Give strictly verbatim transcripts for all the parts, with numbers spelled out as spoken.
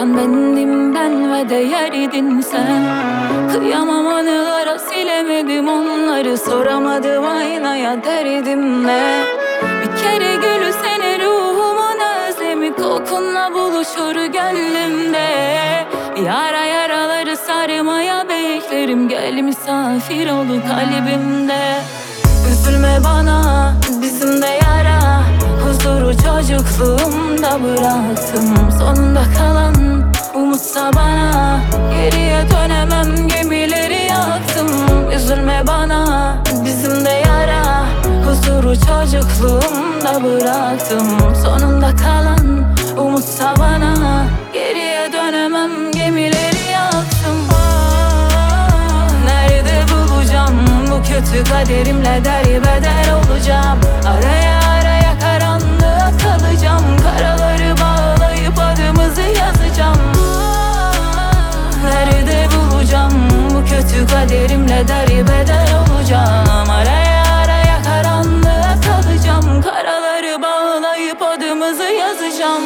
Sen bendim, ben ve değerdin sen. Kıyamam anılara, silemedim onları. Soramadım aynaya derdim ne. Bir kere gülsene ruhumun özlemi, kokunla buluşur gönlümde. Yara yaraları sarmaya beklerim, gel misafir ol kalbimde. Üzülme bana, bizim de yara. Huzuru çocukluğumda bıraktım. Sonunda kalan umutsa bana, geriye dönemem, gemileri yaktım. Üzülme bana, bizim de yara. Huzuru çocukluğumda bıraktım. Sonunda kalan umutsa bana, geriye dönemem, gemileri yaktım. Ah, nerede bulacağım bu kötü kaderimle, derbeder olacağım. Araya araya karanlığa kalacağım. Karaları bağlayıp adımızı yazacağım. Ah, nerede bulacağım bu kötü kaderimle, derbeder olacağım. Araya araya karanlığa kalacağım. Karaları bağlayıp adımızı yazacağım.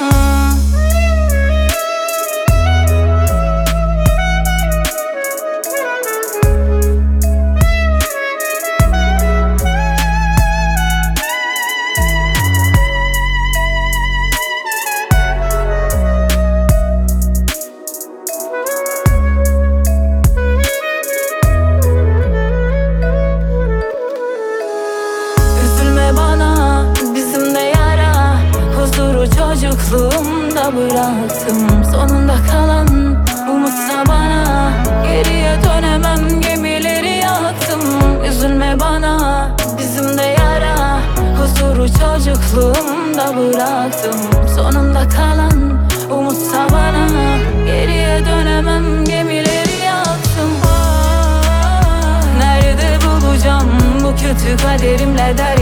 Çocukluğumda bıraktım. Sonunda kalan umutsa bana, geriye dönemem, gemileri yaktım. Üzülme bana, bizim de yara. Huzuru çocukluğumda bıraktım. Sonunda kalan umutsa bana, geriye dönemem, gemileri yaktım. Ah, nerede bulacağım bu kötü kaderimle, der